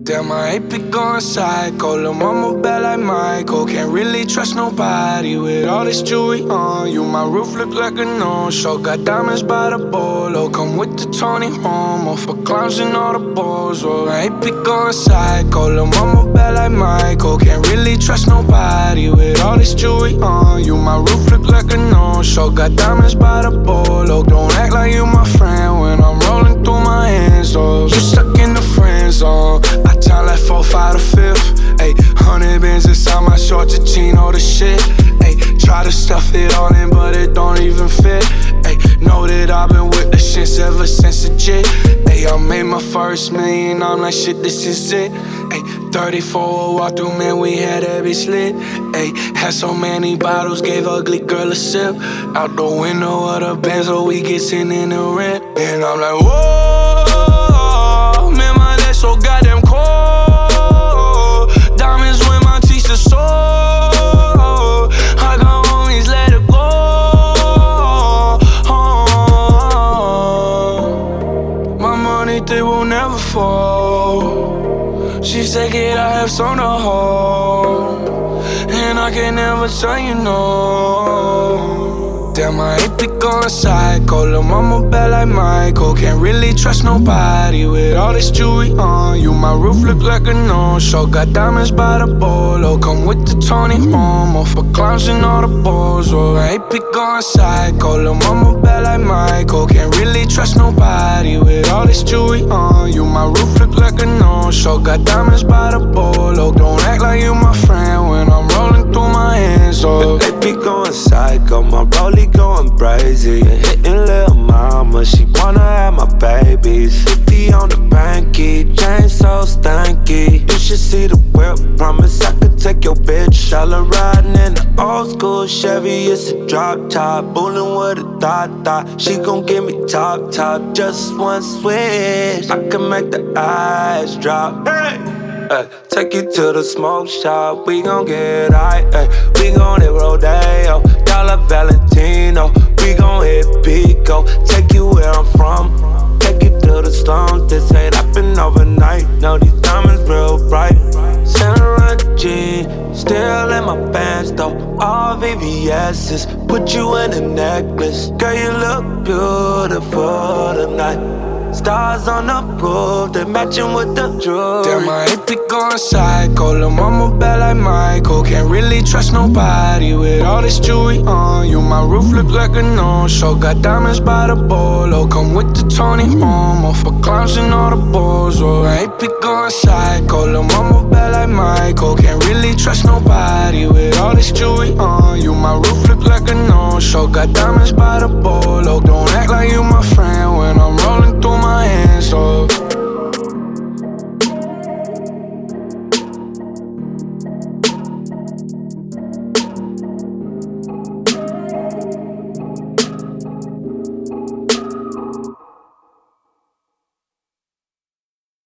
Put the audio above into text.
Damn, I ain't be going psycho. Lil' mama bad like Michael. Can't really trust nobody with all this jewelry on you. My roof look like a no-show. Got diamonds by the bolo. Come with the Tony Romo for clowns and all the balls. Oh, I ain't be going psycho. Lil' mama bad like Michael. Can't really trust nobody with all this jewelry on you. My roof look like a no-show. Got diamonds by the bolo. Don't act like you my friend when I'm rolling through my hands. Oh, you stuck in the friend zone. I time like 4, 5 to 5th. Ayy, 100 bands inside my shorts, a chino the shit. Ayy, try to stuff it all in, but it don't even fit. Ayy, know that I've been with the shits ever since the jit. Ayy, I made my first million, I'm like shit, this is it. Ayy, 34 walk through, man, we had every slit. Ayy, had so many bottles, gave ugly girl a sip. Out the window of the Benz, so we get sent in the rent. And I'm like, whoa, man, my legs so goddamn cold. Diamonds when my teeth are sore. I got homies, let it go. My money, they will never fall. She said, kid, I have some to hold, and I can never tell you no. Damn, I ain't be going psycho. Lil' mama bad like Michael. Can't really trust nobody with all this jewelry on you. My roof look like a no-show. Got diamonds by the bolo. Come with the Tony Romo for clowns and all the balls. Oh, I ain't be going psycho. Lil' mama bad like Michael. Can't really trust nobody with all this jewelry on you. My roof look like a no-show. Got diamonds by the bolo. Don't act like you my friend when I'm rolling through my hands. Oh, they be going psycho. My rollie going crazy and hitting lil' mama. She wanna have my babies. 50 on the banky, chain so stanky. You should see the whip. Promise I could take your bitch. All her riding in the old school Chevy. It's a drop top, bullin' with a thought. She gon' give me top, just one switch. I can make the eyes drop. Hey! Take you to the smoke shop, we gon' get high. We gon' hit Rodeo, Dollar Valentino. We gon' hit Pico, take you where I'm from. Take you to the slums, this ain't happen overnight. No, these diamonds real bright. Saint Laurent jeans, still in my pants though. All VVS's, put you in a necklace. Girl, you look beautiful tonight. Stars on the roof, they matching with the jewelry. Damn, I ain't be going psycho. Lil' mama bad like Michael. Can't really trust nobody with all this jewelry on you. My roof look like a no-show. Got diamonds by the bolo. Come with the Tony Romo for clowns and all the balls. Oh, I ain't be going psycho. Lil' mama bad like Michael. Can't really trust nobody with all this jewelry on you. My roof look like a no-show. Got diamonds by the bolo. Don't act like you my friend when I'm rolling through my hands. Oh.